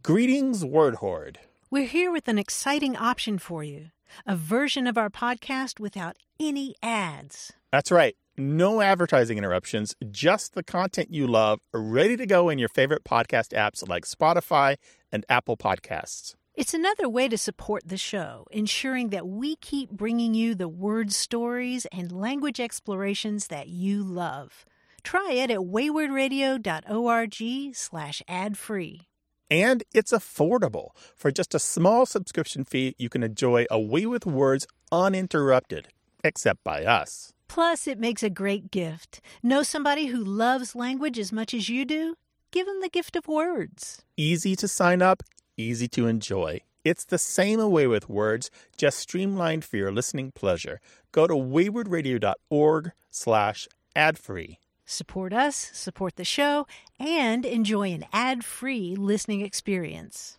Greetings, Word Horde. We're here with an exciting option for you. A version of our podcast without any ads. That's right. No advertising interruptions, just the content you love, ready to go in your favorite podcast apps like Spotify and Apple Podcasts. It's another way to support the show, ensuring that we keep bringing you the word stories and language explorations that you love. Try it at waywardradio.org/ad-free. And it's affordable. For just a small subscription fee, you can enjoy A Way with Words uninterrupted, except by us. Plus, it makes a great gift. Know somebody who loves language as much as you do? Give them the gift of words. Easy to sign up, easy to enjoy. It's the same A Way with Words, just streamlined for your listening pleasure. Go to waywardradio.org/ad-free. Support us, support the show, and enjoy an ad-free listening experience.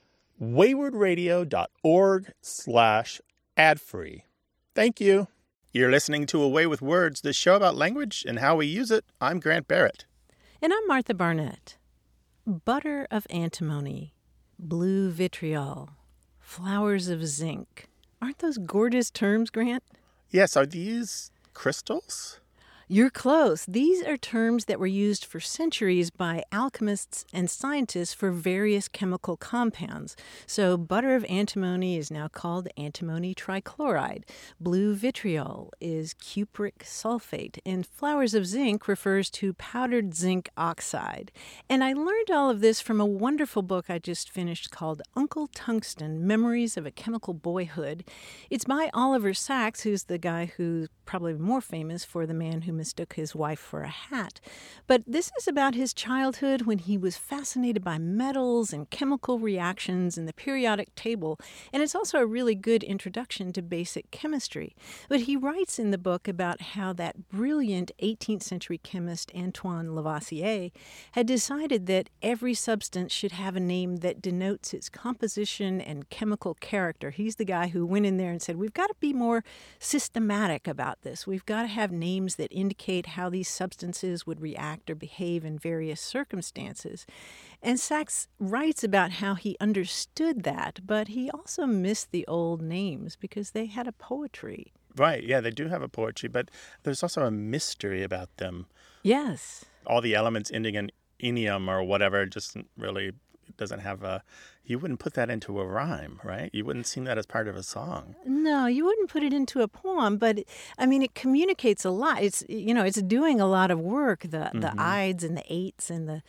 waywardradio.org/ad-free. Thank you. You're listening to A Way with Words, the show about language and how we use it. I'm Grant Barrett. And I'm Martha Barnett. Butter of antimony, blue vitriol, flowers of zinc. Aren't those gorgeous terms, Grant? Yes, are these crystals? You're close. These are terms that were used for centuries by alchemists and scientists for various chemical compounds. So butter of antimony is now called antimony trichloride. Blue vitriol is cupric sulfate. And flowers of zinc refers to powdered zinc oxide. And I learned all of this from a wonderful book I just finished called Uncle Tungsten, Memories of a Chemical Boyhood. It's by Oliver Sacks, who's the guy who's probably more famous for The Man Who Mistook His Wife for a Hat. But this is about his childhood when he was fascinated by metals and chemical reactions and the periodic table. And it's also a really good introduction to basic chemistry. But he writes in the book about how that brilliant 18th century chemist Antoine Lavoisier had decided that every substance should have a name that denotes its composition and chemical character. He's the guy who went in there and said, we've got to be more systematic about this. We've got to have names that indicate how these substances would react or behave in various circumstances. And Sacks writes about how he understood that, but he also missed the old names because they had a poetry. Right, yeah, they do have a poetry, but there's also a mystery about them. Yes. All the elements ending in enium or whatever just really doesn't have a... You wouldn't put that into a rhyme, right? You wouldn't sing that as part of a song. No, you wouldn't put it into a poem, but it communicates a lot. It's it's doing a lot of work. The ides and the eights and the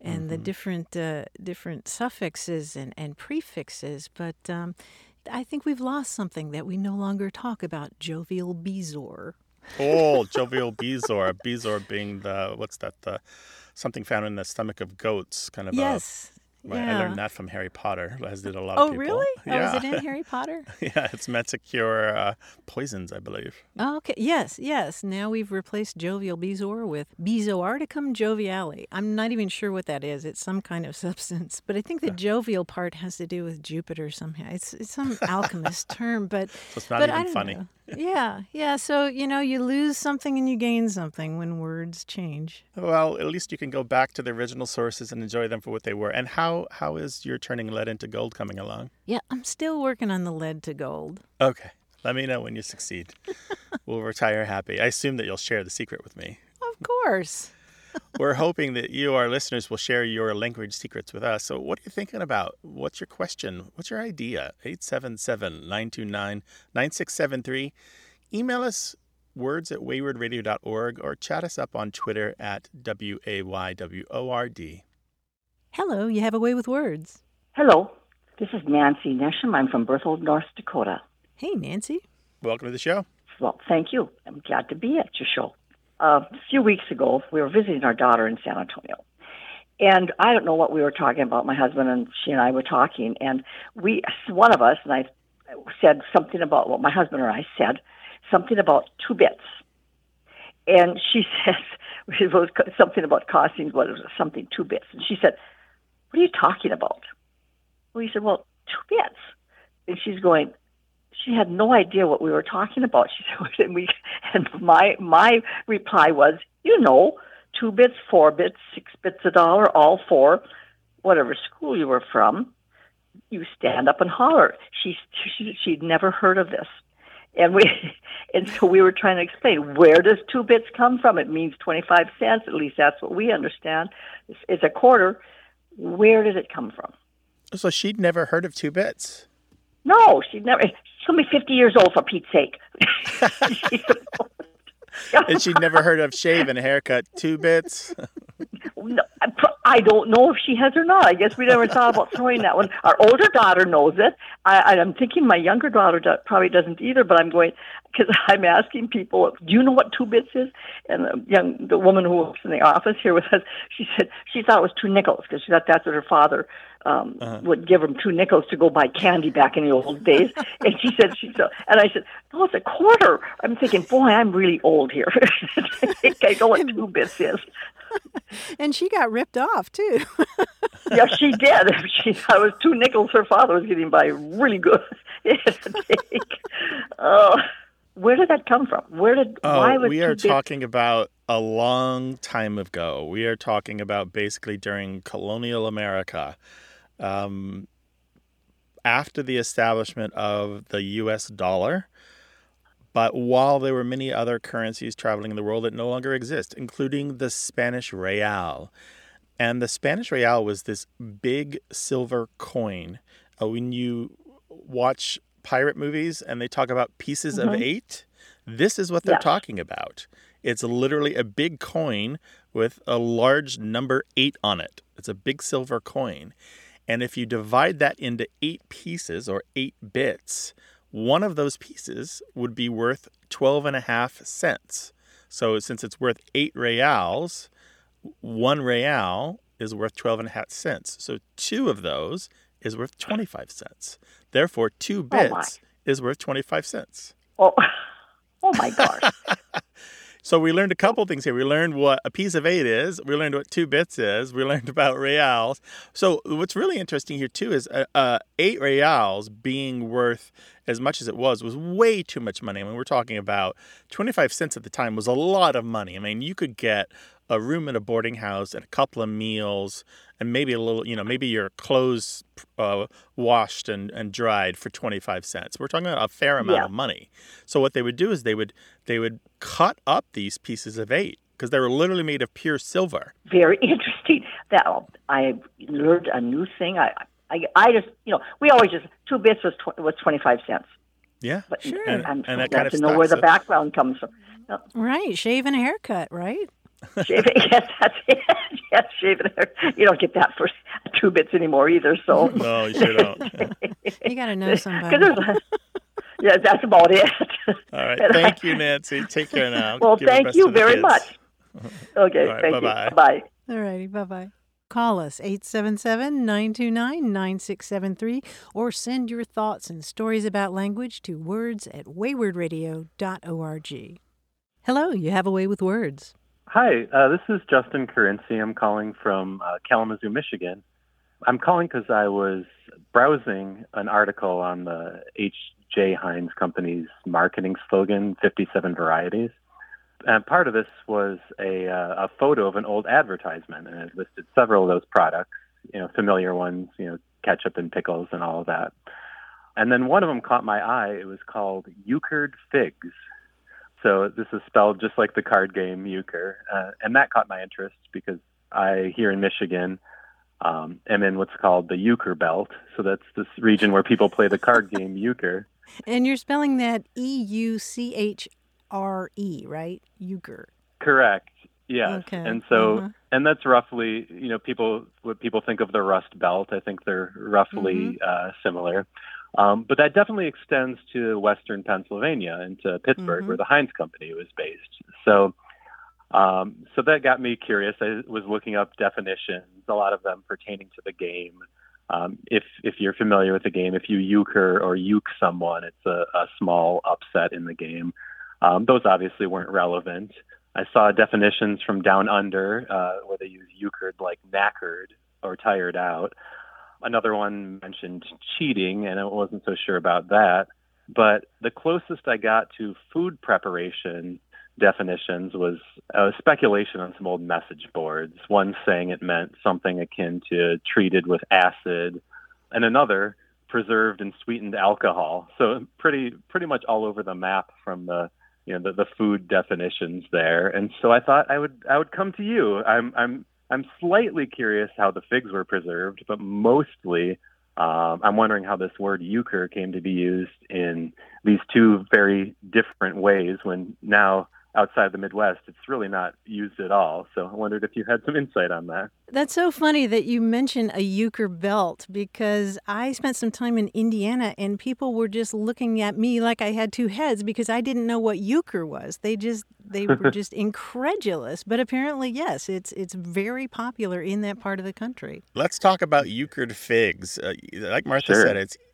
different suffixes and prefixes. But I think we've lost something that we no longer talk about. Jovial Bezoar. Oh, jovial Bezoar. Bezoar being the something found in the stomach of goats, kind of. Yes. Right, yeah. I learned that from Harry Potter, as did a lot of people. Oh, really? Yeah. Oh, is it in Harry Potter? Yeah, it's meant to cure poisons, I believe. Oh, okay. Yes. Now we've replaced jovial Bezoar with Bezoarticum joviale. I'm not even sure what that is. It's some kind of substance. But I think the jovial part has to do with Jupiter somehow. It's some alchemist term, but... So it's not even I don't funny. know. Yeah. So, you lose something and you gain something when words change. Well, at least you can go back to the original sources and enjoy them for what they were. And how is your turning lead into gold coming along? Yeah, I'm still working on the lead to gold. Okay. Let me know when you succeed. We'll retire happy. I assume that you'll share the secret with me. Of course. We're hoping that you, our listeners, will share your language secrets with us. So what are you thinking about? What's your question? What's your idea? 877-929-9673. Email us words@waywardradio.org or chat us up on Twitter at WAYWORD. Hello, you have a way with words. Hello, this is Nancy Nesham. I'm from Berthold, North Dakota. Hey, Nancy. Welcome to the show. Well, thank you. I'm glad to be at your show. A few weeks ago, we were visiting our daughter in San Antonio. And I don't know what we were talking about. My husband and she and I were talking. And one of us, and I said something about what my husband and I said, something about 2 bits. And she says, it was something about costing, something 2 bits. And she said, what are you talking about? We said, well, 2 bits. And she's going, she had no idea what we were talking about. She said, and my reply was, 2 bits, 4 bits, 6 bits a dollar, all for whatever school you were from. you stand up and holler. She'd never heard of this. And so we were trying to explain, where does 2 bits come from? It means 25 cents. At least that's what we understand. It's a quarter. Where did it come from? So she'd never heard of 2 bits. No, she'd never. She's only 50 years old, for Pete's sake. And she'd never heard of shave and a haircut 2 bits. No, I don't know if she has or not. I guess we never thought about throwing that one. Our older daughter knows it. I'm thinking my younger daughter probably doesn't either, but I'm going, because I'm asking people, do you know what 2 bits is? And the woman who works in the office here with us, she said she thought it was 2 nickels, because she thought that's what her father would give them 2 nickels to go buy candy back in the old days. And she said, and I said, no, it's a quarter. I'm thinking, boy, I'm really old here. I think I know what 2 bits is. And she got ripped off, too. Yeah, she did. She thought it was 2 nickels her father was getting by really good. Where did that come from? Why was we are talking about a long time ago. We are talking about basically during colonial America. After the establishment of the U.S. dollar, but while there were many other currencies traveling in the world that no longer exist, including the Spanish real. And the Spanish real was this big silver coin. When you watch pirate movies and they talk about pieces of 8, this is what they're talking about. It's literally a big coin with a large number 8 on it. It's a big silver coin. And if you divide that into 8 pieces or 8 bits, one of those pieces would be worth 12.5 cents. So since it's worth 8 reals, 1 real is worth 12.5 cents. So 2 of those is worth 25 cents. Therefore, 2 bits is worth 25 cents. Oh my gosh. So we learned a couple things here. We learned what a piece of 8 is. We learned what 2 bits is. We learned about reals. So what's really interesting here, too, is 8 reals being worth as much as it was way too much money. I mean, we're talking about 25 cents at the time was a lot of money. I mean, you could get a room in a boarding house and a couple of meals and maybe a little, maybe your clothes washed and dried for 25 cents. We're talking about a fair amount of money. So what they would do is they would cut up these pieces of 8 because they were literally made of pure silver. Very interesting. That I learned a new thing. I just, we always just 2 bits was 25 cents. Yeah, but sure. I'm and that glad kind of to know where the background comes from. Right, shave and a haircut, right? Yes, that's it. Yes, shave and hair. You don't get that for 2 bits anymore either. So no, you sure don't. You got to know somebody. Yeah, that's about it. All right, thank you, Nancy. Take care now. Well, thank you very much. Okay, right, thank bye-bye. you. Bye. All righty, bye-bye. Call us, 877-929-9673, or send your thoughts and stories about language to words@waywardradio.org. Hello, you have a way with words. Hi, this is Justin Currency. I'm calling from Kalamazoo, Michigan. I'm calling because I was browsing an article on the H.J. Heinz Company's marketing slogan, 57 Varieties. And part of this was a photo of an old advertisement, and it listed several of those products, familiar ones, ketchup and pickles and all of that. And then one of them caught my eye. It was called Euchred Figs. So this is spelled just like the card game euchre. And that caught my interest because I, here in Michigan, am in what's called the Euchre Belt. So that's this region where people play the card game euchre. And you're spelling that EUCHRE, right? Euchre. Correct. Yes. Okay. And so, and that's roughly, what people think of the Rust Belt. I think they're roughly similar. But that definitely extends to Western Pennsylvania and to Pittsburgh, where the Heinz Company was based. So that got me curious. I was looking up definitions, a lot of them pertaining to the game. If you're familiar with the game, if you euchre or uke someone, it's a small upset in the game. Those obviously weren't relevant. I saw definitions from Down Under where they use euchred like knackered or tired out. Another one mentioned cheating, and I wasn't so sure about that. But the closest I got to food preparation definitions was speculation on some old message boards. One saying it meant something akin to treated with acid, and another preserved and sweetened alcohol. So pretty much all over the map from the the food definitions there. And so I thought I would come to you. I'm slightly curious how the figs were preserved, but mostly I'm wondering how this word euchre came to be used in these two very different ways when now outside the Midwest, it's really not used at all. So I wondered if you had some insight on that. That's so funny that you mention a euchre belt, because I spent some time in Indiana and people were just looking at me like I had two heads because I didn't know what euchre was. They were just incredulous. But apparently, yes, it's very popular in that part of the country. Let's talk about euchred figs. Like Martha Sure. said, it's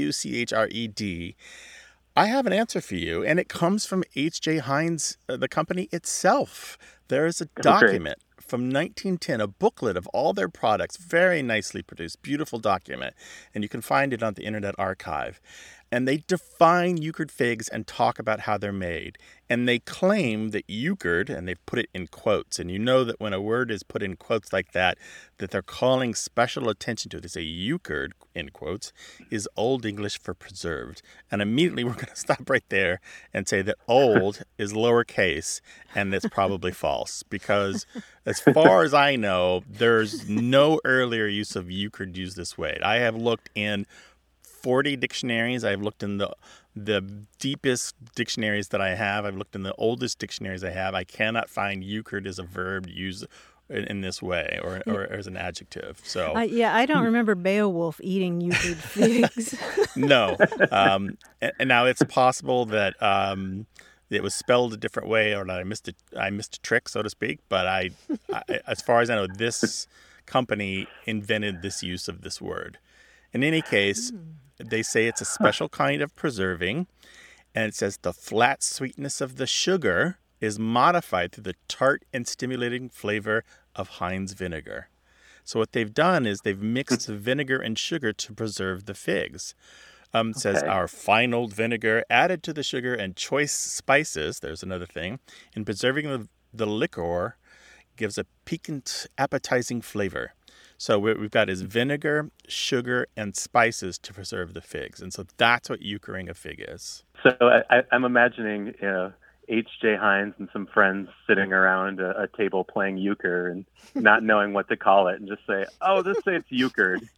EUCHRED. I have an answer for you, and it comes from H.J. Heinz, the company itself. There is a document from 1910, a booklet of all their products, very nicely produced, beautiful document, and you can find it on the Internet Archive. And they define euchred figs and talk about how they're made. And they claim that euchred, and they've put it in quotes, and you know that when a word is put in quotes like that they're calling special attention to it. They say euchred, in quotes, is Old English for preserved. And immediately we're going to stop right there and say that old is lowercase, and that's probably false. Because as far as I know, there's no earlier use of euchred used this way. I have looked in 40 dictionaries. I've looked in the deepest dictionaries that I have. I've looked in the oldest dictionaries I have. I cannot find euchred as a verb used in this way or as an adjective. So I don't remember Beowulf eating euchred figs. no. And now it's possible that it was spelled a different way, or that I missed a trick, so to speak. But I as far as I know, this company invented this use of this word. In any case, they say it's a special kind of preserving, and it says the flat sweetness of the sugar is modified through the tart and stimulating flavor of Heinz vinegar. So what they've done is they've mixed vinegar and sugar to preserve the figs. It says our fine old vinegar added to the sugar and choice spices, there's another thing, in preserving the liquor gives a piquant, appetizing flavor. So what we've got is vinegar, sugar, and spices to preserve the figs. And so that's what euchering a fig is. So I'm imagining H.J. Heinz and some friends sitting around a table playing euchre and not knowing what to call it and just say, just say it's euchred.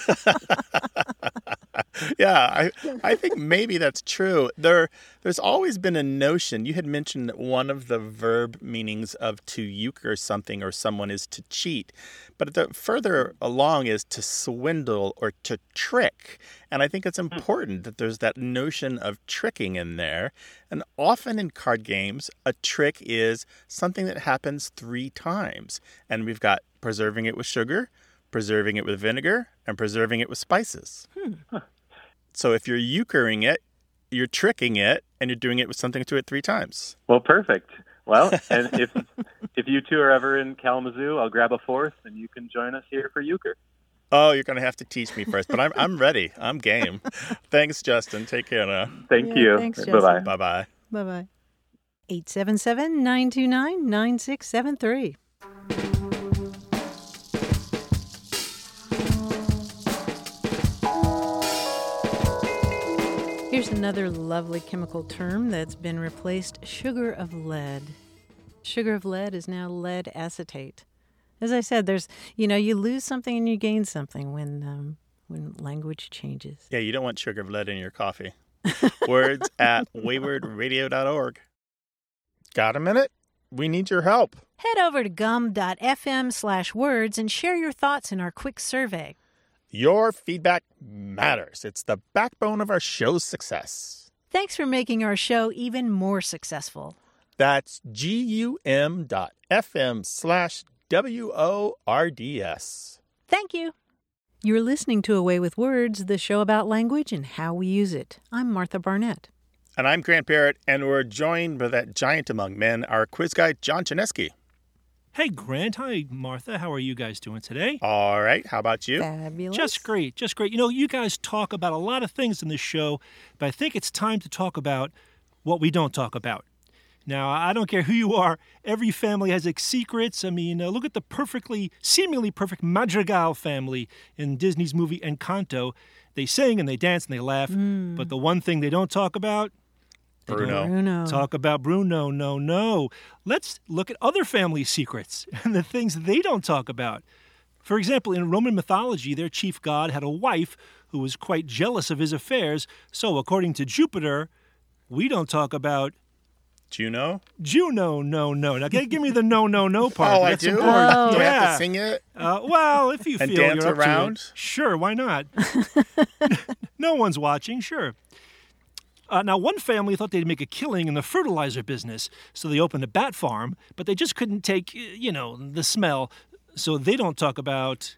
Yeah, I think maybe that's true. There's always been a notion. You had mentioned that one of the verb meanings of to euchre something or someone is to cheat. But the further along is to swindle or to trick. And I think it's important that there's that notion of tricking in there. And often in card games, a trick is something that happens 3 times. And we've got preserving it with sugar, preserving it with vinegar, and preserving it with spices. So if you're euchering it, you're tricking it, and you're doing it with something to it 3 times. Well, perfect. Well, and if you two are ever in Kalamazoo, I'll grab a 4th, and you can join us here for euchre. Oh, you're going to have to teach me first, but I'm ready. I'm game. Thanks, Justin. Take care now. Thank you. Thanks, Justin. Bye-bye. Bye-bye. Bye-bye. 877-929-9673. Here's another lovely chemical term that's been replaced: sugar of lead. Sugar of lead is now lead acetate. As I said, there's, you lose something and you gain something when language changes. Yeah, you don't want sugar of lead in your coffee. Words at waywardradio.org. Got a minute? We need your help. Head over to gum.fm/words and share your thoughts in our quick survey. Your feedback matters. It's the backbone of our show's success. Thanks for making our show even more successful. That's gum.fm/WORDS. Thank you. You're listening to Away with Words, the show about language and how we use it. I'm Martha Barnett. And I'm Grant Barrett, and we're joined by that giant among men, our quiz guy, John Chinesky. Hey, Grant. Hi, Martha. How are you guys doing today? All right. How about you? Fabulous. Just great. Just great. You guys talk about a lot of things in this show, but I think it's time to talk about what we don't talk about. Now, I don't care who you are. Every family has its secrets. I mean, look at the seemingly perfect Madrigal family in Disney's movie Encanto. They sing and they dance and they laugh, but the one thing they don't talk about, Bruno. talk about Bruno. No. Let's look at other family secrets and the things they don't talk about. For example, in Roman mythology, their chief god had a wife who was quite jealous of his affairs. So, according to Jupiter, we don't talk about Juno? Juno. No. Now, give me the no part. Oh, That's I do? important. Do I Yeah. have to sing it? Well, if you And feel dance you're up around? to it. Sure, why not? No one's watching, sure. Now, one family thought they'd make a killing in the fertilizer business, so they opened a bat farm, but they just couldn't take, the smell, so they don't talk about...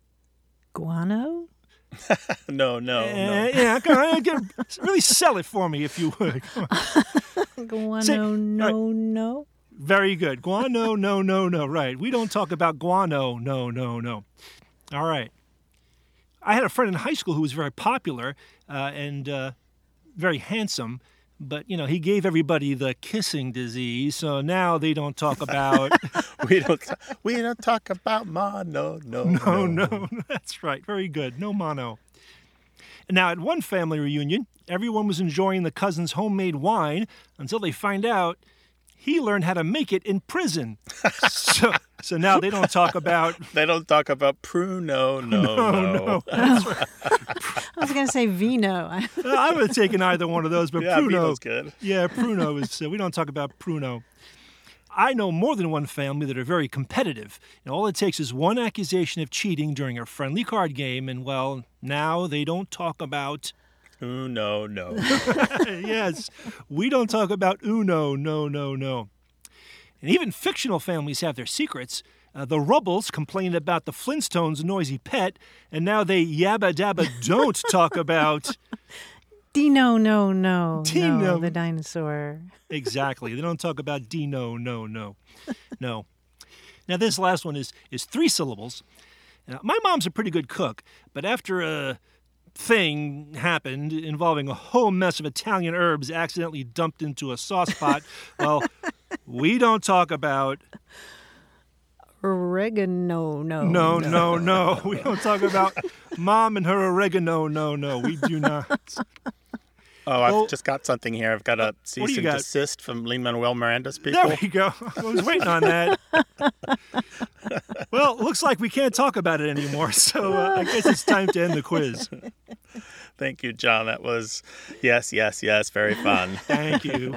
Guano? No. Yeah, come on, really sell it for me, if you would. Come on. Guano, no. Very good. Guano, no, right. We don't talk about guano, no. All right. I had a friend in high school who was very popular and very handsome, but, he gave everybody the kissing disease, so now they don't talk about... We don't talk about mono. No, that's right. Very good. No mono. Now, at one family reunion, everyone was enjoying the cousin's homemade wine until they find out he learned how to make it in prison. So now they don't talk about... They don't talk about Pruno. No. That's right. I was going to say vino. I would have taken either one of those, but Yeah, Pruno... Vino's good. Yeah, Pruno is... we don't talk about Pruno. I know more than one family that are very competitive. All it takes is one accusation of cheating during a friendly card game, and, well, now they don't talk about... No. Yes, we don't talk about Uno, no. And even fictional families have their secrets. The Rubbles complained about the Flintstones' noisy pet, and now they yabba dabba don't talk about... Dino, no. Dino. No, the dinosaur. Exactly. They don't talk about Dino, no. Now, this last one is 3 syllables. Now, my mom's a pretty good cook, but after a thing happened involving a whole mess of Italian herbs accidentally dumped into a sauce pot, well, we don't talk about... Oregano, No. We don't talk about Mom and her oregano, no. We do not. Oh, I've just got something here. I've got a What do cease you and got? desist from Lin-Manuel Miranda's people. There we go. I was waiting on that. Well, looks like we can't talk about it anymore, so I guess it's time to end the quiz. Thank you, John. That was, yes, very fun. Thank you.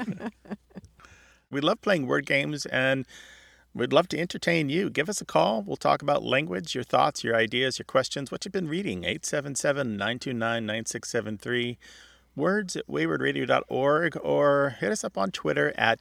We love playing word games, and we'd love to entertain you. Give us a call. We'll talk about language, your thoughts, your ideas, your questions, what you've been reading. 877-929-9673. Words at waywardradio.org, or hit us up on Twitter at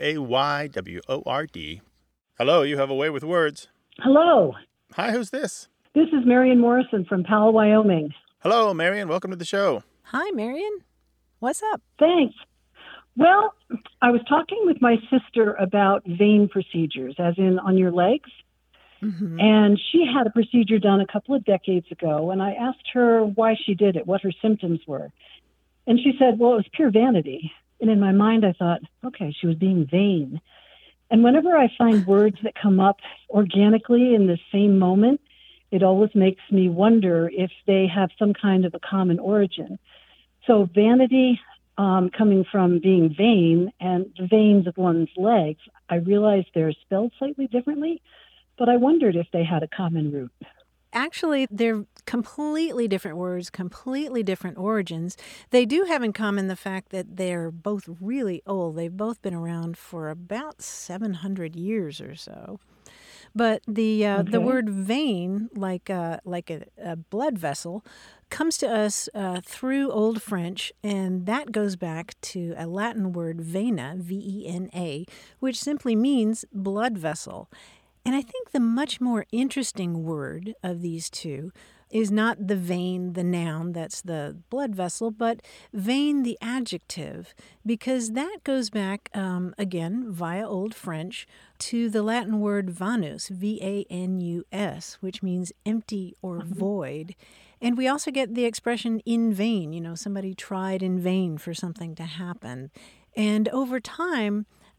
WAYWORD. Hello, you have a way with words. Hello. Hi, who's this? This is Marion Morrison from Powell, Wyoming. Hello, Marion. Welcome to the show. Hi, Marion. What's up? Thanks. Well, I was talking with my sister about vein procedures, as in on your legs. Mm-hmm. And she had a procedure done a couple of decades ago, and I asked her why she did it, what her symptoms were. And she said, well, it was pure vanity. And in my mind, I thought, okay, she was being vain. And whenever I find words that come up organically in the same moment, it always makes me wonder if they have some kind of a common origin. So vanity coming from being vain, and the veins of one's legs, I realized they're spelled slightly differently, but I wondered if they had a common root. Actually, they're completely different words, completely different origins. They do have in common the fact that they're both really old. They've both been around for about 700 years or so. But the word vein, like a blood vessel, comes to us through Old French, and that goes back to a Latin word, vena, V-E-N-A, which simply means blood vessel. And I think the much more interesting word of these two is not the vein, the noun, that's the blood vessel, but vein, the adjective, because that goes back, again, via Old French, to the Latin word vanus, V-A-N-U-S, which means empty or void. And we also get the expression in vain, somebody tried in vain for something to happen. And over time,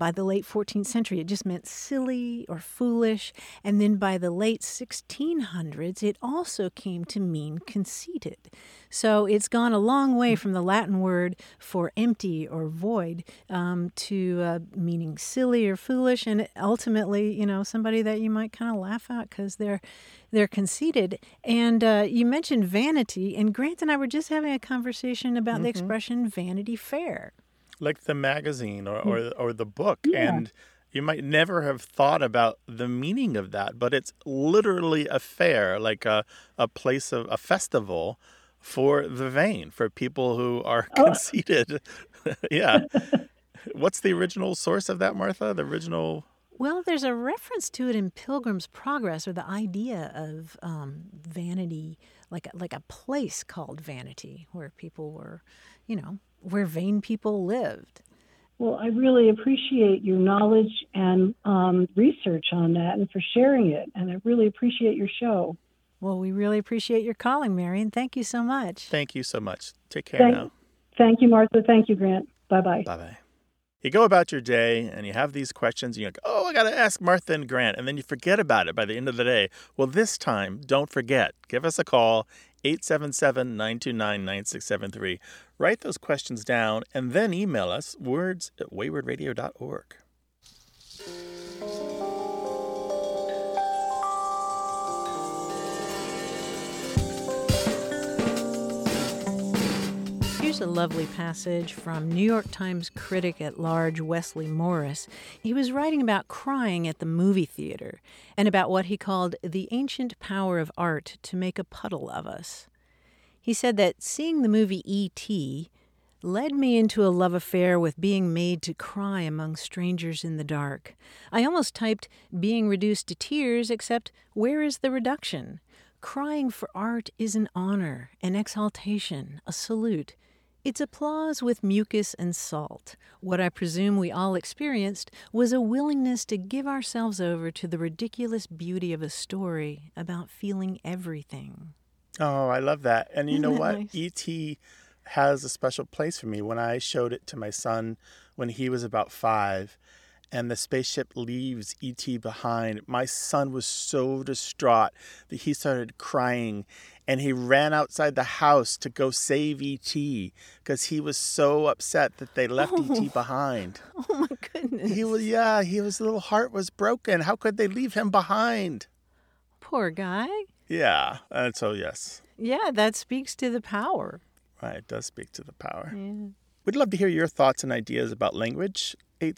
By the late 14th century, it just meant silly or foolish. And then by the late 1600s, it also came to mean conceited. So it's gone a long way from the Latin word for empty or void to meaning silly or foolish. And ultimately, somebody that you might kind of laugh at because they're conceited. And you mentioned vanity. And Grant and I were just having a conversation about the expression Vanity Fair. Like the magazine or the book. Yeah. And you might never have thought about the meaning of that, but it's literally a fair, like a place of a festival for the vain, for people who are conceited. Yeah. What's the original source of that, Martha? The original... Well, there's a reference to it in Pilgrim's Progress, or the idea of vanity, like a place called Vanity, where people were, where vain people lived. Well, I really appreciate your knowledge and research on that and for sharing it. And I really appreciate your show. Well, we really appreciate your calling, Marion. Thank you so much. Thank you so much. Take care now. Thank you, Martha. Thank you, Grant. Bye-bye. Bye-bye. You go about your day and you have these questions and you're like, oh, I got to ask Martha and Grant. And then you forget about it by the end of the day. Well, this time, don't forget. Give us a call, 877-929-9673. Write those questions down and then email us, words@waywardradio.org. Here's a lovely passage from New York Times critic at large Wesley Morris. He was writing about crying at the movie theater and about what he called the ancient power of art to make a puddle of us. He said that seeing the movie E.T. led me into a love affair with being made to cry among strangers in the dark. I almost typed being reduced to tears, except where is the reduction? Crying for art is an honor, an exaltation, a salute. It's applause with mucus and salt. What I presume we all experienced was a willingness to give ourselves over to the ridiculous beauty of a story about feeling everything. Oh, I love that. And you know what? Nice? E.T. has a special place for me. When I showed it to my son when he was about 5, and the spaceship leaves E.T. behind, my son was so distraught that he started crying, and he ran outside the house to go save E.T. because he was so upset that they left E.T. behind. Oh, my goodness. His little heart was broken. How could they leave him behind? Poor guy. Yeah, and so yes. Yeah, that speaks to the power. Right, it does speak to the power. Yeah. We'd love to hear your thoughts and ideas about language.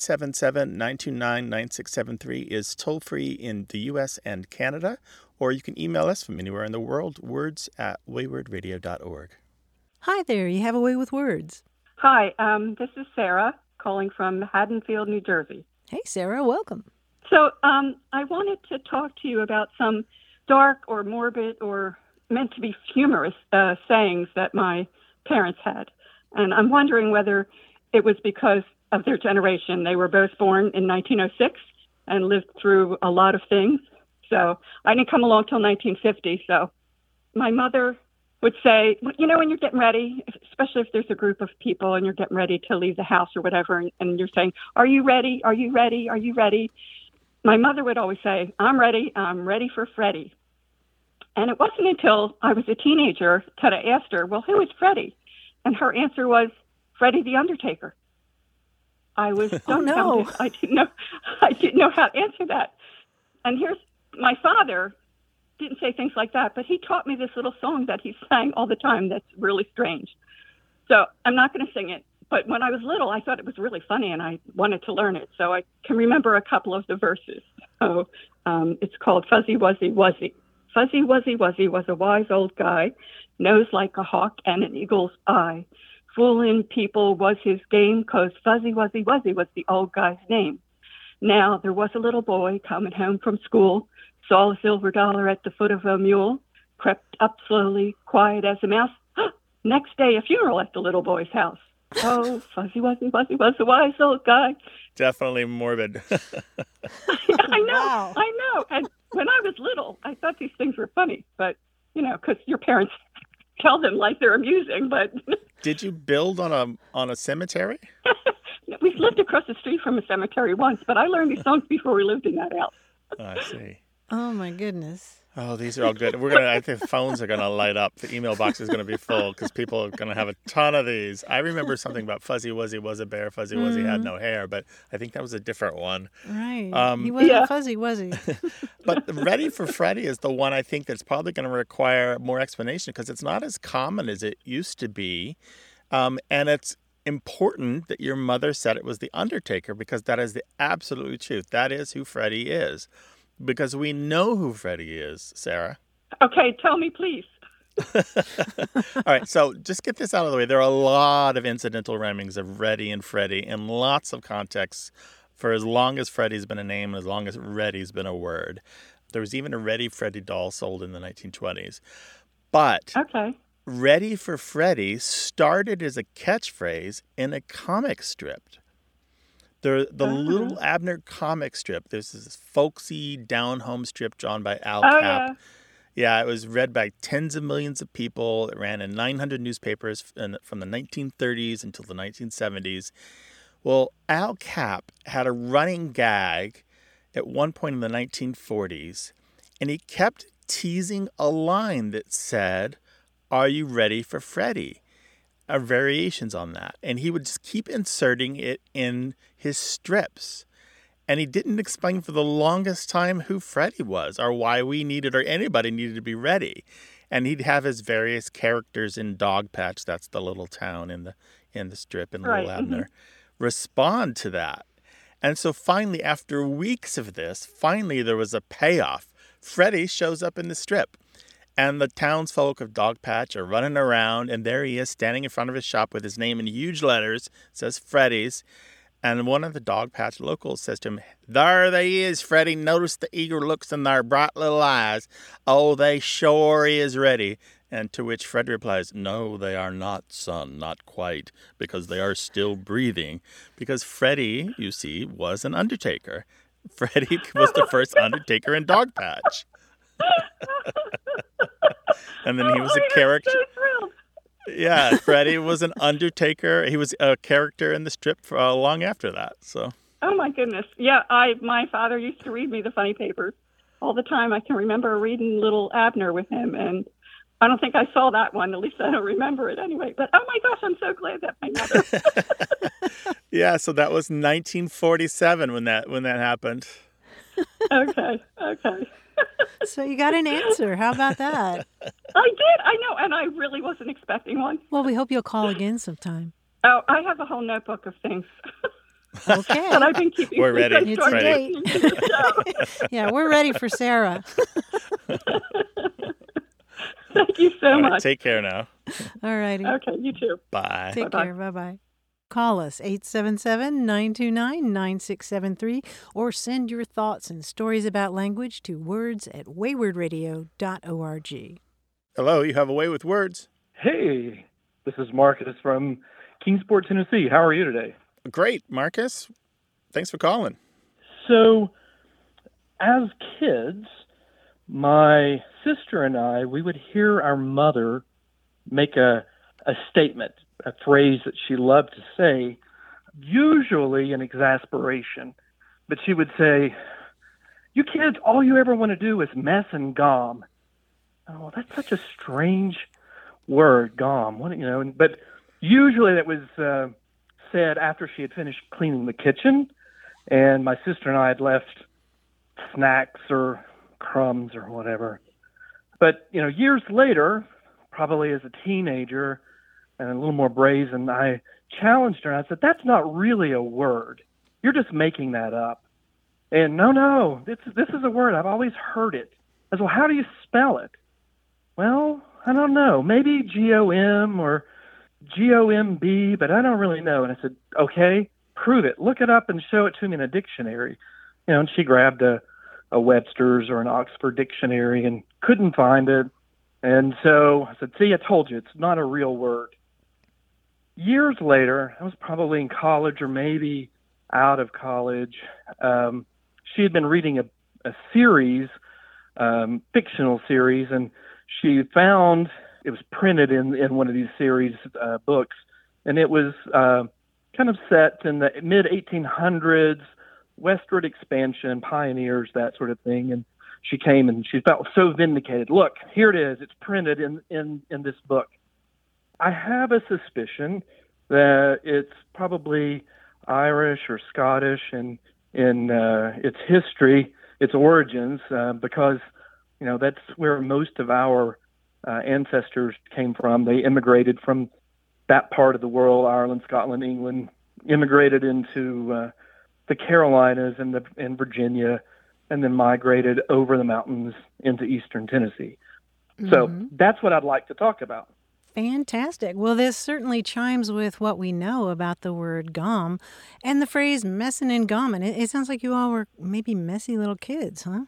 877-929-9673 is toll-free in the U.S. and Canada, or you can email us from anywhere in the world, words@waywardradio.org. Hi there, you have a way with words. Hi, this is Sarah calling from Haddonfield, New Jersey. Hey, Sarah, welcome. So I wanted to talk to you about some dark or morbid or meant to be humorous sayings that my parents had. And I'm wondering whether it was because of their generation. They were both born in 1906 and lived through a lot of things. So I didn't come along till 1950. So my mother would say, when you're getting ready, especially if there's a group of people and you're getting ready to leave the house or whatever, and you're saying, are you ready? Are you ready? Are you ready? My mother would always say, I'm ready for Freddie. And it wasn't until I was a teenager that I asked her, well, who is Freddie? And her answer was, Freddie the Undertaker. I was dumbfounded. Oh, no. I didn't know how to answer that. And here's my father didn't say things like that, but he taught me this little song that he sang all the time that's really strange. So I'm not going to sing it. But when I was little, I thought it was really funny, and I wanted to learn it. So I can remember a couple of the verses. So it's called Fuzzy Wuzzy Wuzzy. Fuzzy Wuzzy Wuzzy was a wise old guy, nose like a hawk and an eagle's eye. Fooling people was his game, 'cause Fuzzy Wuzzy Wuzzy was the old guy's name. Now there was a little boy coming home from school, saw a silver dollar at the foot of a mule, crept up slowly, quiet as a mouse. Next day, a funeral at the little boy's house. Oh, Fuzzy Wuzzy Wuzzy was a wise old guy. Definitely morbid. I know, Wow. I know. And when I was little, I thought these things were funny, but, because your parents tell them like they're amusing, but... Did you build on a cemetery? we lived across the street from a cemetery once, but I learned these songs before we lived in that house. I see. Oh, my goodness. Oh, these are all good. I think phones are going to light up. The email box is going to be full because people are going to have a ton of these. I remember something about Fuzzy Wuzzy was a bear. Fuzzy Wuzzy had no hair, but I think that was a different one. Right. He wasn't fuzzy, was he? But Ready for Freddy is the one I think that's probably going to require more explanation because it's not as common as it used to be. And it's important that your mother said it was the Undertaker because that is the absolute truth. That is who Freddy is. Because we know who Freddy is, Sarah. Okay, tell me, please. All right, so just get this out of the way. There are a lot of incidental rhymings of Reddy and Freddy in lots of contexts for as long as Freddy's been a name and as long as Reddy's been a word. There was even a Ready Freddy doll sold in the 1920s. But Ready for Freddy started as a catchphrase in a comic strip. The Little Abner comic strip. There's this folksy down-home strip drawn by Al Capp. Yeah, it was read by tens of millions of people. It ran in 900 newspapers from the 1930s until the 1970s. Well, Al Capp had a running gag at one point in the 1940s, and he kept teasing a line that said, "Are you ready for Freddy?" Variations on that. And he would just keep inserting it in his strips. And he didn't explain for the longest time who Freddy was or why we needed or anybody needed to be ready. And he'd have his various characters in Dogpatch, that's the little town in the strip in Little Abner, respond to that. And so finally, after weeks of this, there was a payoff. Freddy shows up in the strip. And the townsfolk of Dogpatch are running around, and there he is standing in front of his shop with his name in huge letters. It says Freddy's. And one of the Dogpatch locals says to him, "There they is, Freddy. Notice the eager looks in their bright little eyes. Oh, they sure is ready." And to which Freddy replies, "No, they are not, son, not quite, because they are still breathing." Because Freddy, you see, was an Undertaker. Freddy was the first Undertaker in Dogpatch. And then he was a character. I'm so thrilled. Yeah, Freddy was an Undertaker. He was a character in the strip for long after that. So. Oh my goodness! Yeah, my father used to read me the funny papers all the time. I can remember reading Little Abner with him, and I don't think I saw that one. At least I don't remember it anyway. But oh my gosh, I'm so glad that my mother. Yeah, so that was 1947 when that happened. Okay. So you got an answer. How about that? I did. I know, and I really wasn't expecting one. Well, we hope you'll call again sometime. Oh, I have a whole notebook of things. Okay. That I've been keeping. We're ready. It's a date. Yeah, we're ready for Sarah. Thank you so much. Take care now. All righty. Okay, you too. Bye. Take care. Bye-bye. Call us 877-929-9673 or send your thoughts and stories about language to words@waywardradio.org. Hello, you have a way with words. Hey, this is Marcus from Kingsport, Tennessee. How are you today? Great, Marcus. Thanks for calling. So, as kids, my sister and I, we would hear our mother make a statement, a phrase that she loved to say, usually in exasperation. But she would say, "You kids, all you ever want to do is mess and gom." Oh, that's such a strange word, gom. But usually that was said after she had finished cleaning the kitchen, and my sister and I had left snacks or crumbs or whatever. But, years later, probably as a teenager and a little more brazen, I challenged her and I said, "That's not really a word. You're just making that up." And no, this is a word. I've always heard it. I said, "Well, how do you spell it?" "Well, I don't know. Maybe G-O-M or G-O-M-B, but I don't really know." And I said, "Okay, prove it. Look it up and show it to me in a dictionary." And she grabbed a Webster's or an Oxford dictionary and couldn't find it. And so I said, "See, I told you, it's not a real word." Years later, I was probably in college or maybe out of college. She had been reading a series, fictional series, and she found it was printed in one of these series books, and it was kind of set in the mid 1800s, westward expansion, pioneers, that sort of thing. And she came and she felt so vindicated. Look, here it is. It's printed in this book. I have a suspicion that it's probably Irish or Scottish in its history, its origins, because, you know, that's where most of our ancestors came from. They immigrated from that part of the world, Ireland, Scotland, England, immigrated into the Carolinas and Virginia, and then migrated over the mountains into eastern Tennessee. So that's what I'd like to talk about. Fantastic. Well, this certainly chimes with what we know about the word gom and the phrase messin' and gommin'. It sounds like you all were maybe messy little kids, huh?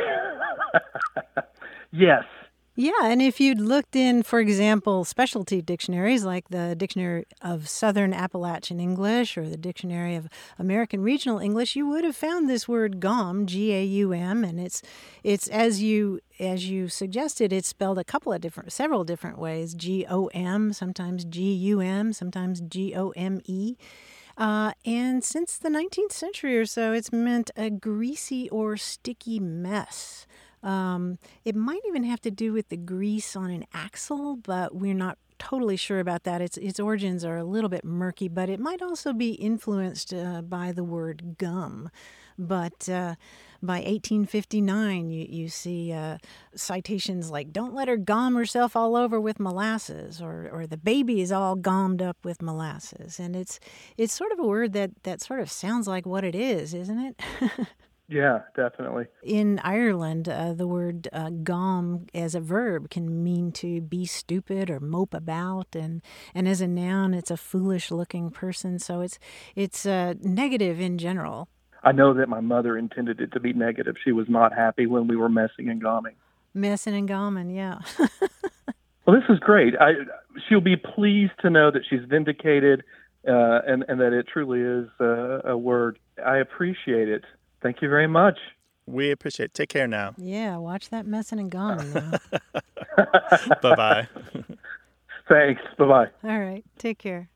Yes. Yeah, and if you'd looked in, for example, specialty dictionaries like the Dictionary of Southern Appalachian English or the Dictionary of American Regional English, you would have found this word gom, G-A-U-M, and it's as you suggested, it's spelled several different ways, G-O-M, sometimes G-U-M, sometimes G-O-M-E. And since the 19th century or so, it's meant a greasy or sticky mess. It might even have to do with the grease on an axle, but we're not totally sure about that. Its origins are a little bit murky, but it might also be influenced by the word gum. But by 1859, you see citations like, don't let her gom herself all over with molasses, or the baby is all gommed up with molasses. And it's sort of a word that sort of sounds like what it is, isn't it? Yeah, definitely. In Ireland, the word gom as a verb can mean to be stupid or mope about, and as a noun, it's a foolish-looking person. So it's negative in general. I know that my mother intended it to be negative. She was not happy when we were messing and gomming. Messing and gomming, yeah. Well, this is great. She'll be pleased to know that she's vindicated and that it truly is a word. I appreciate it. Thank you very much. We appreciate it. Take care now. Yeah, watch that messing and gomming now. Bye-bye. Thanks. Bye-bye. All right. Take care.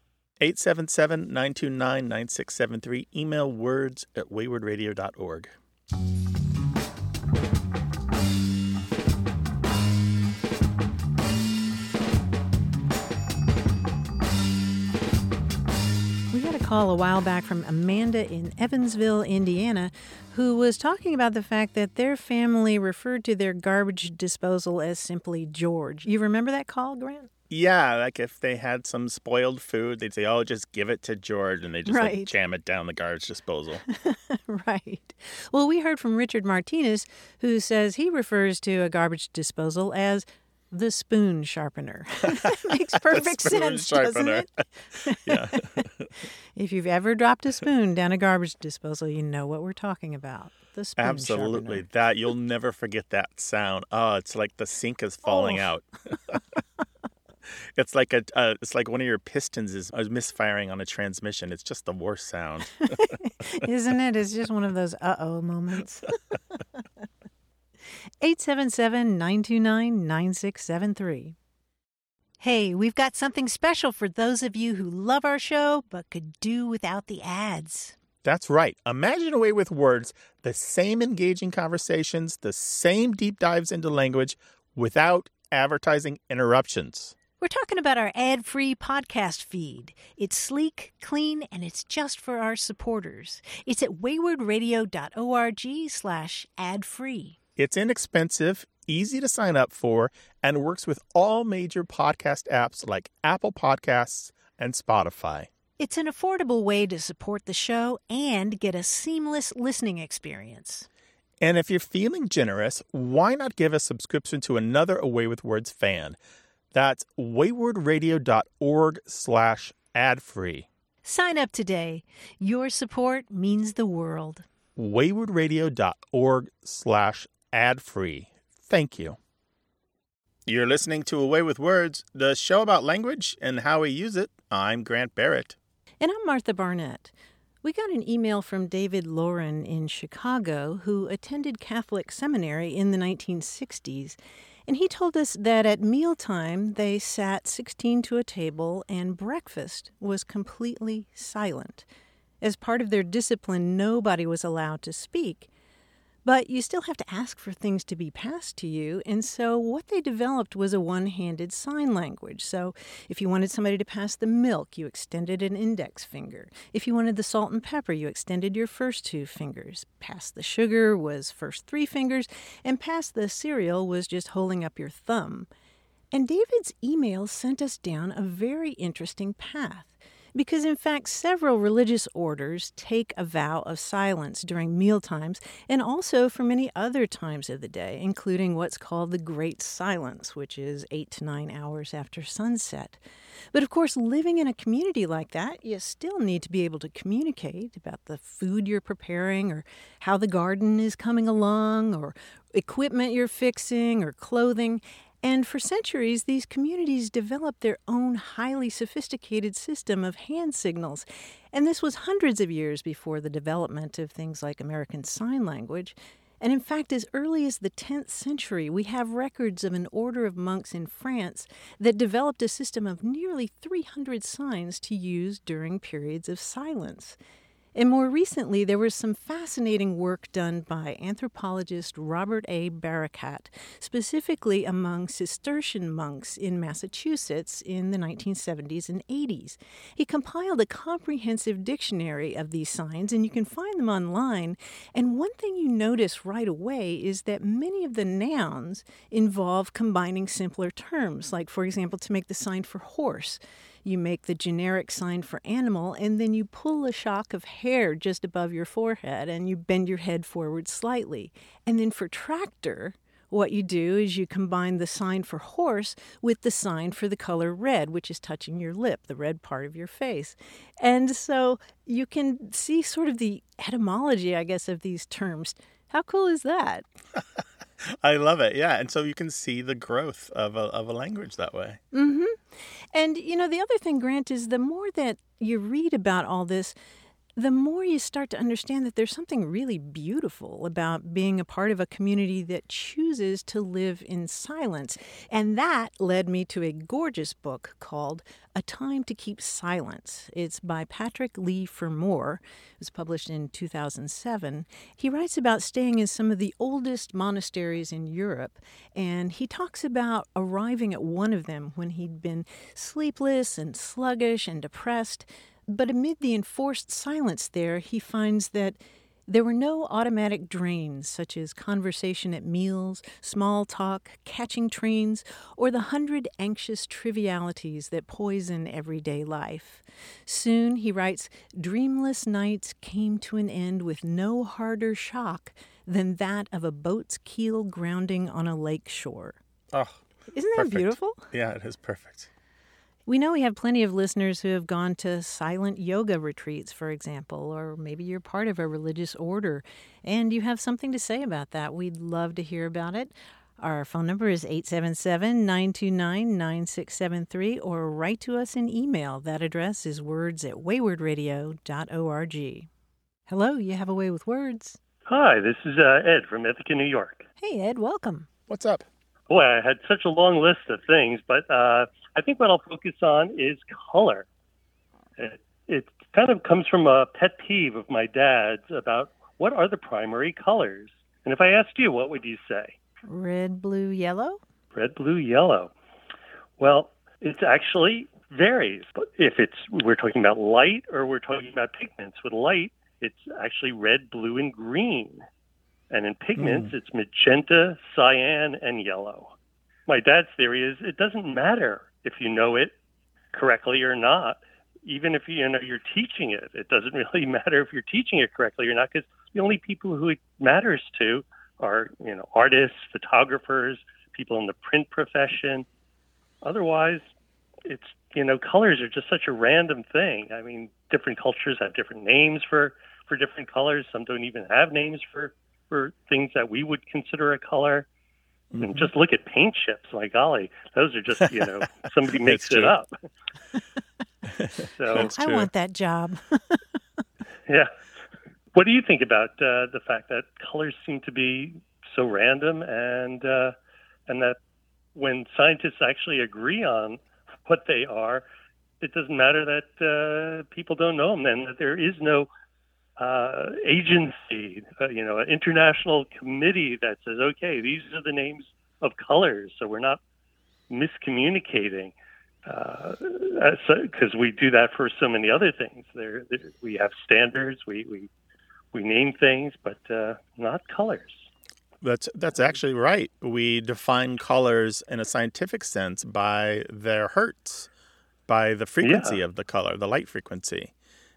877-929-9673. Email words@waywardradio.org. We got a call a while back from Amanda in Evansville, Indiana, who was talking about the fact that their family referred to their garbage disposal as simply George. You remember that call, Grant? Yeah, like if they had some spoiled food, they'd say, oh, just give it to George, and they just Right. like, jam it down the garbage disposal. Right. Well, we heard from Richard Martinez, who says he refers to a garbage disposal as the spoon sharpener. That makes perfect sense, doesn't it? Yeah. If you've ever dropped a spoon down a garbage disposal, you know what we're talking about. The spoon Absolutely. sharpener. That you'll never forget that sound. Oh, it's like the sink is falling out. It's like it's like one of your pistons is misfiring on a transmission. It's just the worst sound. Isn't it? It's just one of those uh-oh moments. 877-929-9673. Hey, we've got something special for those of you who love our show but could do without the ads. That's right. Imagine a way with words, the same engaging conversations, the same deep dives into language without advertising interruptions. We're talking about our ad-free podcast feed. It's sleek, clean, and it's just for our supporters. It's at waywardradio.org/ad-free. It's inexpensive, easy to sign up for, and works with all major podcast apps like Apple Podcasts and Spotify. It's an affordable way to support the show and get a seamless listening experience. And if you're feeling generous, why not give a subscription to another Away with Words fan? That's waywardradio.org/ad-free. Sign up today. Your support means the world. waywardradio.org/ad-free. Thank you. You're listening to Away with Words, the show about language and how we use it. I'm Grant Barrett. And I'm Martha Barnett. We got an email from David Lauren in Chicago, who attended Catholic seminary in the 1960s. And he told us that at mealtime they sat 16 to a table and breakfast was completely silent. As part of their discipline, nobody was allowed to speak. But you still have to ask for things to be passed to you, and so what they developed was a one-handed sign language. So if you wanted somebody to pass the milk, you extended an index finger. If you wanted the salt and pepper, you extended your first 2 fingers. Pass the sugar was first 3 fingers, and pass the cereal was just holding up your thumb. And David's email sent us down a very interesting path. Because, in fact, several religious orders take a vow of silence during mealtimes and also for many other times of the day, including what's called the Great Silence, which is 8 to 9 hours after sunset. But, of course, living in a community like that, you still need to be able to communicate about the food you're preparing or how the garden is coming along or equipment you're fixing or clothing. And for centuries, these communities developed their own highly sophisticated system of hand signals. And this was hundreds of years before the development of things like American Sign Language. And in fact, as early as the 10th century, we have records of an order of monks in France that developed a system of nearly 300 signs to use during periods of silence. And more recently, there was some fascinating work done by anthropologist Robert A. Barakat, specifically among Cistercian monks in Massachusetts in the 1970s and 80s. He compiled a comprehensive dictionary of these signs, and you can find them online. And one thing you notice right away is that many of the nouns involve combining simpler terms, like, for example, to make the sign for horse. You make the generic sign for animal, and then you pull a shock of hair just above your forehead, and you bend your head forward slightly. And then for tractor, what you do is you combine the sign for horse with the sign for the color red, which is touching your lip, the red part of your face. And so you can see sort of the etymology, I guess, of these terms. How cool is that? I love it, yeah. And so you can see the growth of a language that way. Mm-hmm. And, the other thing, Grant, is the more that you read about all this, the more you start to understand that there's something really beautiful about being a part of a community that chooses to live in silence. And that led me to a gorgeous book called A Time to Keep Silence. It's by Patrick Leigh Fermor. It was published in 2007. He writes about staying in some of the oldest monasteries in Europe, and he talks about arriving at one of them when he'd been sleepless and sluggish and depressed. But amid the enforced silence there, he finds that there were no automatic drains, such as conversation at meals, small talk, catching trains, or the 100 anxious trivialities that poison everyday life. Soon, he writes, dreamless nights came to an end with no harder shock than that of a boat's keel grounding on a lake shore. Oh, Isn't that beautiful? Yeah, it is perfect. We know we have plenty of listeners who have gone to silent yoga retreats, for example, or maybe you're part of a religious order and you have something to say about that. We'd love to hear about it. Our phone number is 877-929-9673, or write to us an email. That address is words@waywardradio.org. Hello, you have a way with words. Hi, this is Ed from Ithaca, New York. Hey, Ed, welcome. What's up? Boy, I had such a long list of things, but I think what I'll focus on is color. It kind of comes from a pet peeve of my dad's about what are the primary colors. And if I asked you, what would you say? Red, blue, yellow? Red, blue, yellow. Well, it actually varies. But if we're talking about light or we're talking about pigments. With light, it's actually red, blue, and green. And in pigments, it's magenta, cyan, and yellow. My dad's theory is it doesn't matter if you know it correctly or not. Even if you're teaching it, it doesn't really matter if you're teaching it correctly or not, because the only people who it matters to are artists, photographers, people in the print profession. Otherwise, it's colors are just such a random thing. I mean, different cultures have different names for different colors. Some don't even have names for things that we would consider a color. Mm-hmm. And just look at paint chips. My golly, those are just, somebody makes it up. So I want that job. Yeah. What do you think about the fact that colors seem to be so random and that when scientists actually agree on what they are, it doesn't matter that people don't know them, and that there is no agency, an international committee that says, okay, these are the names of colors, so we're not miscommunicating, because we do that for so many other things. We have standards, we name things, but not colors. That's actually right. We define colors in a scientific sense by their hertz, by the frequency of the color, the light frequency.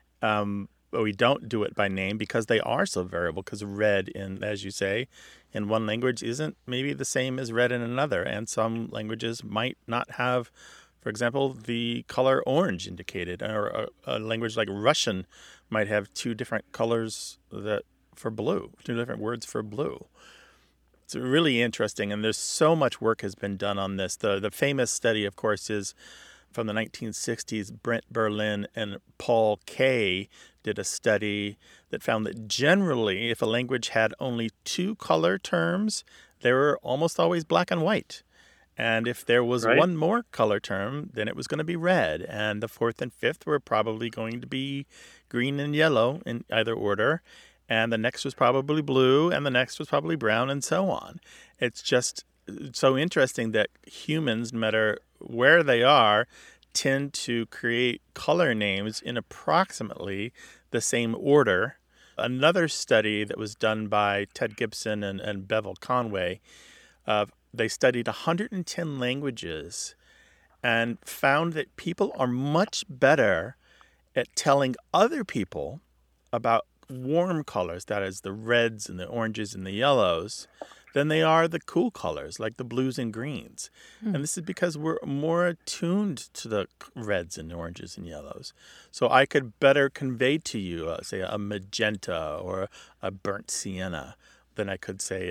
But we don't do it by name because they are so variable, because red, as you say, in one language isn't maybe the same as red in another. And some languages might not have, for example, the color orange indicated. Or a language like Russian might have two different colors for blue, two different words for blue. It's really interesting, and there's so much work has been done on this. The famous study, of course, is from the 1960s. Brent Berlin and Paul Kay did a study that found that generally, if a language had only two color terms, they were almost always black and white. And if there was one more color term, then it was going to be red. And the fourth and fifth were probably going to be green and yellow in either order. And the next was probably blue, and the next was probably brown, and so on. It's just so interesting that humans, no matter where they are, tend to create color names in approximately the same order. Another study that was done by Ted Gibson and Bevel Conway, they studied 110 languages and found that people are much better at telling other people about warm colors, that is the reds and the oranges and the yellows, than they are the cool colors like the blues and greens. And this is because we're more attuned to the reds and oranges and yellows. So I could better convey to you, say, a magenta or a burnt sienna than I could say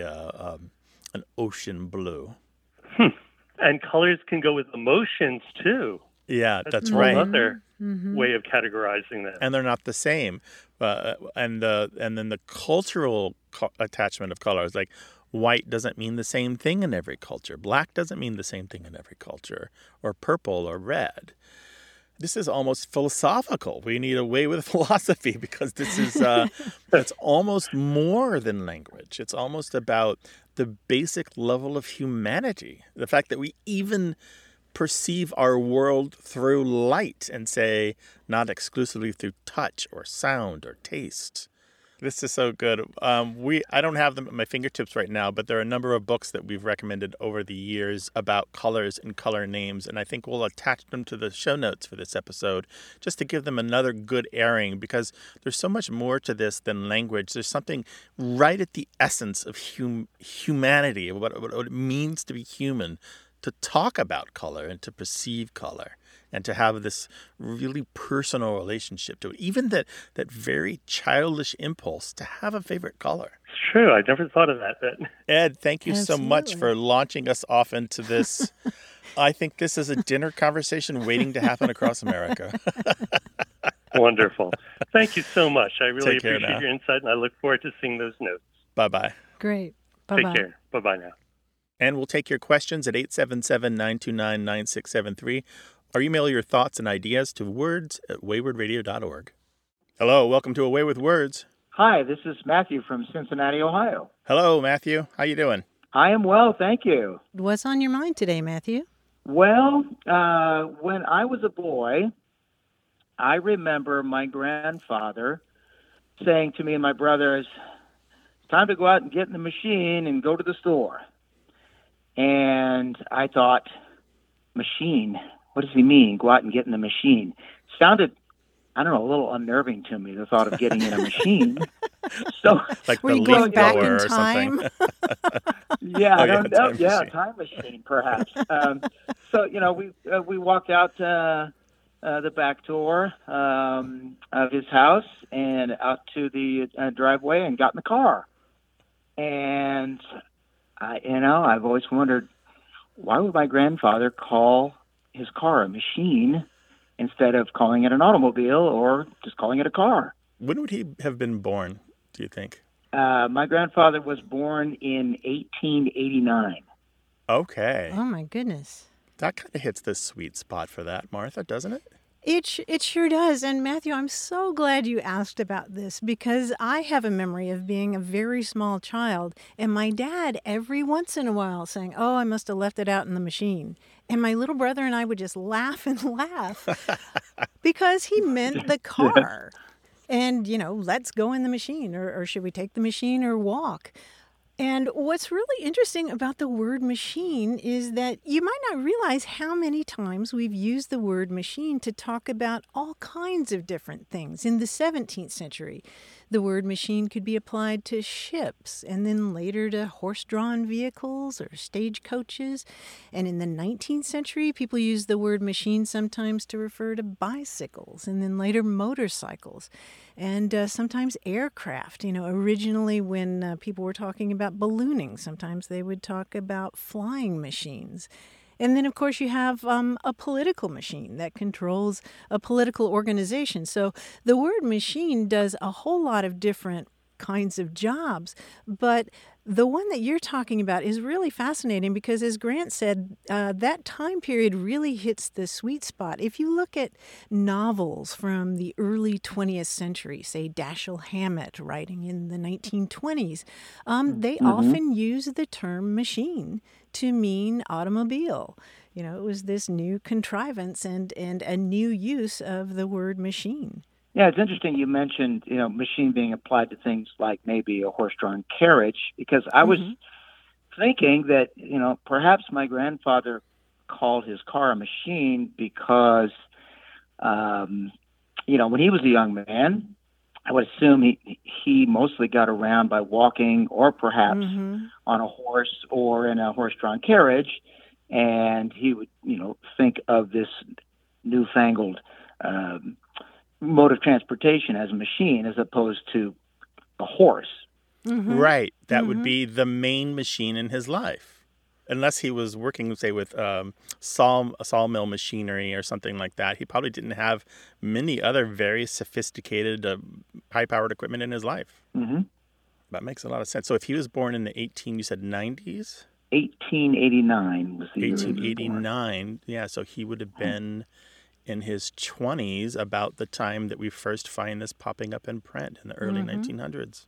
an ocean blue. And colors can go with emotions too. Yeah, that's right. right. Another way of categorizing them. And they're not the same. And then the cultural attachment of colors, like white doesn't mean the same thing in every culture. Black doesn't mean the same thing in every culture, or purple or red. This is almost philosophical. We need a way with philosophy, because this is it's almost more than language. It's almost about the basic level of humanity. The fact that we even perceive our world through light and say not exclusively through touch or sound or taste. This is so good. I don't have them at my fingertips right now, but there are a number of books that we've recommended over the years about colors and color names, and I think we'll attach them to the show notes for this episode just to give them another good airing, because there's so much more to this than language. There's something right at the essence of humanity, what it means to be human, to talk about color and to perceive color and to have this really personal relationship to it. Even that very childish impulse to have a favorite color. It's true. I never thought of that. Ed, thank you so much for launching us off into this. I think this is a dinner conversation waiting to happen across America. Wonderful. Thank you so much. I really appreciate your insight, and I look forward to seeing those notes. Bye-bye. Great. Bye-bye. Take care. Bye-bye now. And we'll take your questions at 877-929-9673, or email your thoughts and ideas to words@waywardradio.org. Hello, welcome to Away with Words. Hi, this is Matthew from Cincinnati, Ohio. Hello, Matthew. How you doing? I am well, thank you. What's on your mind today, Matthew? Well, when I was a boy, I remember my grandfather saying to me and my brothers, "It's time to go out and get in the machine and go to the store." And I thought, machine? What does he mean, go out and get in the machine? Sounded, I don't know, a little unnerving to me, the thought of getting in a machine. So, like were the you going back in or time? Time machine, perhaps. So, we walked out the back door of his house and out to the driveway and got in the car. And I've always wondered, why would my grandfather call his car a machine instead of calling it an automobile or just calling it a car? When would he have been born, do you think? My grandfather was born in 1889. Okay. Oh, my goodness. That kind of hits the sweet spot for that, Martha, doesn't it? It sure does. And Matthew, I'm so glad you asked about this because I have a memory of being a very small child and my dad every once in a while saying, "Oh, I must have left it out in the machine." And my little brother and I would just laugh and laugh because he meant the car. And, let's go in the machine or should we take the machine or walk? And what's really interesting about the word machine is that you might not realize how many times we've used the word machine to talk about all kinds of different things. In the 17th century, the word machine could be applied to ships and then later to horse-drawn vehicles or stagecoaches. And in the 19th century, people used the word machine sometimes to refer to bicycles and then later motorcycles and sometimes aircraft. Originally when people were talking about ballooning, sometimes they would talk about flying machines. And then, of course, you have a political machine that controls a political organization. So the word machine does a whole lot of different kinds of jobs. But the one that you're talking about is really fascinating because, as Grant said, that time period really hits the sweet spot. If you look at novels from the early 20th century, say Dashiell Hammett writing in the 1920s, they often use the term machine to mean automobile. It was this new contrivance and a new use of the word machine. Yeah, it's interesting you mentioned, machine being applied to things like maybe a horse-drawn carriage, because I was thinking that, perhaps my grandfather called his car a machine because, when he was a young man, I would assume he mostly got around by walking or perhaps on a horse or in a horse-drawn carriage, and he would, think of this newfangled mode of transportation as a machine as opposed to a horse. Right. That would be the main machine in his life. Unless he was working, say, with sawmill machinery or something like that, he probably didn't have many other very sophisticated, high-powered equipment in his life. That makes a lot of sense. So if he was born in the 90s? 1889 was the year he was born. 1889, yeah, so he would have been in his 20s about the time that we first find this popping up in print in the early 1900s.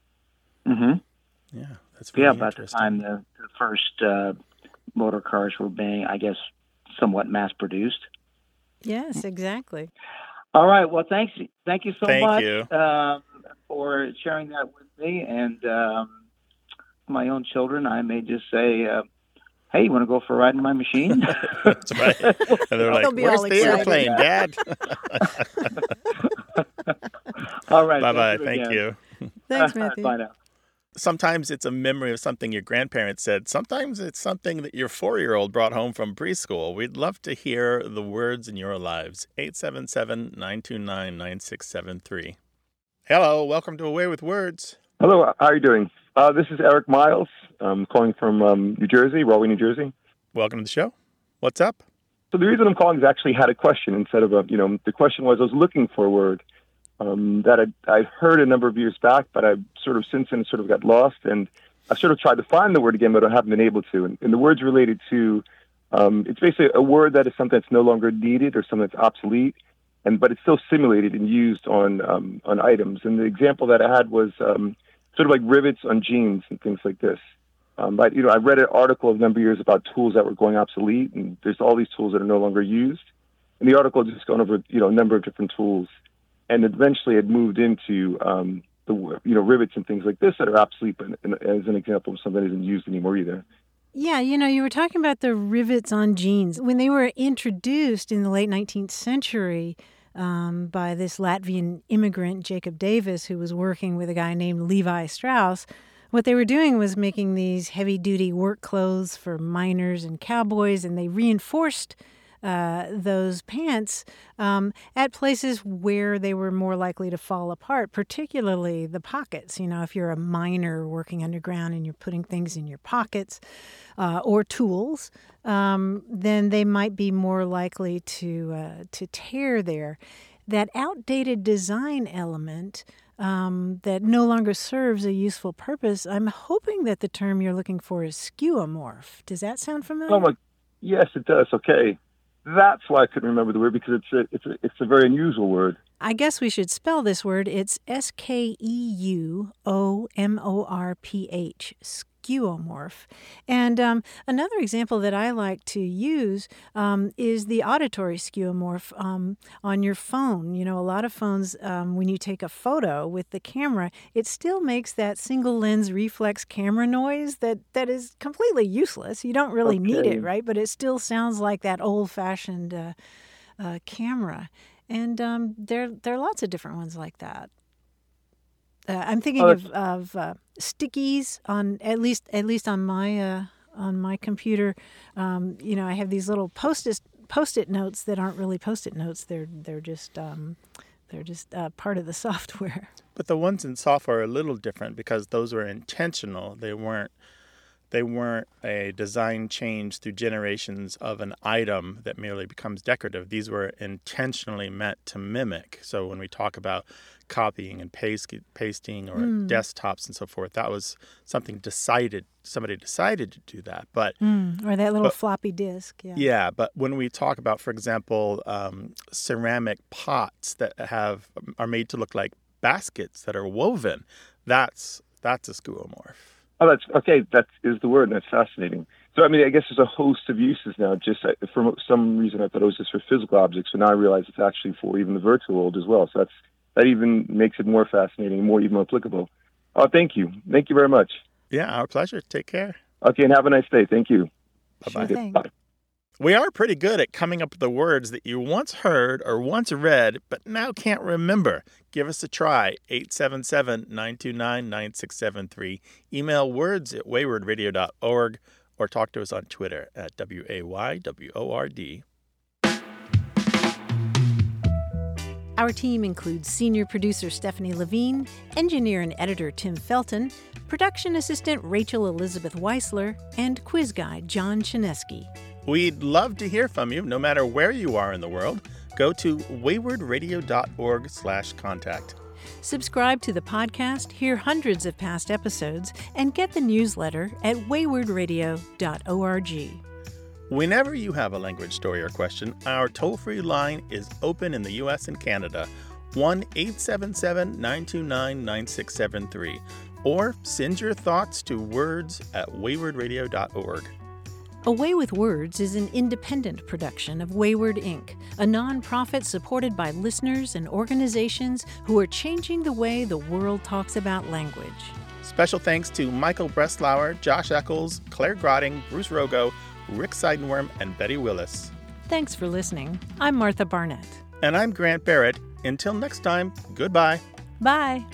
Yeah, that's very about the time the first motor cars were being, I guess, somewhat mass-produced. Yes, exactly. All right, well, thank you so much you. For sharing that with me. And my own children, I may just say, hey, you want to go for a ride in my machine? That's right. And they're like, where's the airplane, Dad? All right. Bye-bye. Thank you. Thanks, Matthew. Bye now. Sometimes it's a memory of something your grandparents said. Sometimes it's something that your 4-year-old brought home from preschool. We'd love to hear the words in your lives. 877-929-9673. Hello. Welcome to Away with Words. Hello. How are you doing? This is Eric Miles. I'm calling from New Jersey, Rahway, New Jersey. Welcome to the show. What's up? So the reason I'm calling is I actually had a question instead of the question was I was looking for a word that I heard a number of years back, but I sort of since then got lost, and I sort of tried to find the word again, but I haven't been able to. And the word's related to, it's basically a word that is something that's no longer needed or something that's obsolete, but it's still simulated and used on items. And the example that I had was sort of like rivets on jeans and things like this. But I read an article a number of years about tools that were going obsolete, and there's all these tools that are no longer used. And the article just gone over a number of different tools, and eventually it moved into the rivets and things like this that are obsolete, but as an example of something that isn't used anymore either. Yeah, you were talking about the rivets on jeans. When they were introduced in the late 19th century by this Latvian immigrant, Jacob Davis, who was working with a guy named Levi Strauss, what they were doing was making these heavy-duty work clothes for miners and cowboys, and they reinforced those pants at places where they were more likely to fall apart, particularly the pockets. If you're a miner working underground and you're putting things in your pockets or tools, then they might be more likely to tear there. that outdated design element that no longer serves a useful purpose, I'm hoping that the term you're looking for is skeuomorph. Does that sound familiar? Yes, it does. Okay. That's why I couldn't remember the word, because it's a very unusual word. I guess we should spell this word. It's skeuomorph, skeuomorph. And another example that I like to use is the auditory skeuomorph on your phone. You know, a lot of phones, when you take a photo with the camera, it still makes that single lens reflex camera noise that is completely useless. You don't really need it, right? But it still sounds like that old-fashioned camera. And there are lots of different ones like that. I'm thinking of stickies on at least on my computer. I have these little post-it notes that aren't really post-it notes. They're just part of the software. But the ones in software are a little different because those were intentional. They weren't a design change through generations of an item that merely becomes decorative. These were intentionally meant to mimic. So when we talk about copying and pasting or desktops and so forth, that was something somebody decided to do that. But or that little floppy disk. Yeah. Yeah, but when we talk about, for example, ceramic pots that are made to look like baskets that are woven, that's a skeuomorph. Oh, that's okay. That is the word, and that's fascinating. So, I mean, I guess there's a host of uses now. Just for some reason, I thought it was just for physical objects, but now I realize it's actually for even the virtual world as well. So that even makes it more fascinating, even more applicable. Oh, thank you. Thank you very much. Yeah, our pleasure. Take care. Okay, and have a nice day. Thank you. Bye-bye. Sure thing. Bye. We are pretty good at coming up with the words that you once heard or once read, but now can't remember. Give us a try. 877-929-9673. Email words@waywardradio.org or talk to us on Twitter at WAYWORD. Our team includes senior producer Stephanie Levine, engineer and editor Tim Felton, production assistant Rachel Elizabeth Weisler, and quiz guy John Chinesky. We'd love to hear from you, no matter where you are in the world. Go to waywardradio.org/contact. Subscribe to the podcast, hear hundreds of past episodes, and get the newsletter at waywardradio.org. Whenever you have a language story or question, our toll-free line is open in the U.S. and Canada, 1-877-929-9673, or send your thoughts to words@waywardradio.org. A Way with Words is an independent production of Wayward Inc., a nonprofit supported by listeners and organizations who are changing the way the world talks about language. Special thanks to Michael Breslauer, Josh Eccles, Claire Grotting, Bruce Rogo, Rick Seidenworm, and Betty Willis. Thanks for listening. I'm Martha Barnett. And I'm Grant Barrett. Until next time, goodbye. Bye.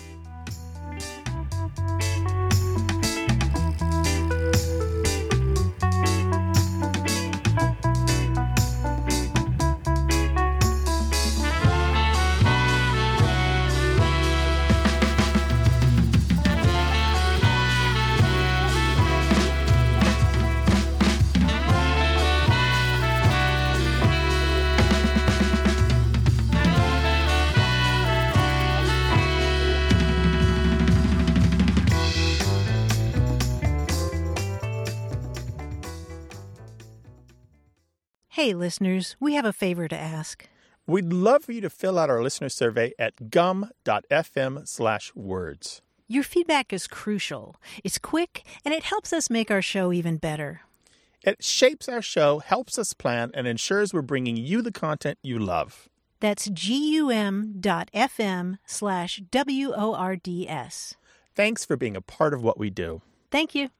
Hey, listeners, we have a favor to ask. We'd love for you to fill out our listener survey at gum.fm/words. Your feedback is crucial. It's quick, and it helps us make our show even better. It shapes our show, helps us plan, and ensures we're bringing you the content you love. That's gum.fm/WORDS. Thanks for being a part of what we do. Thank you.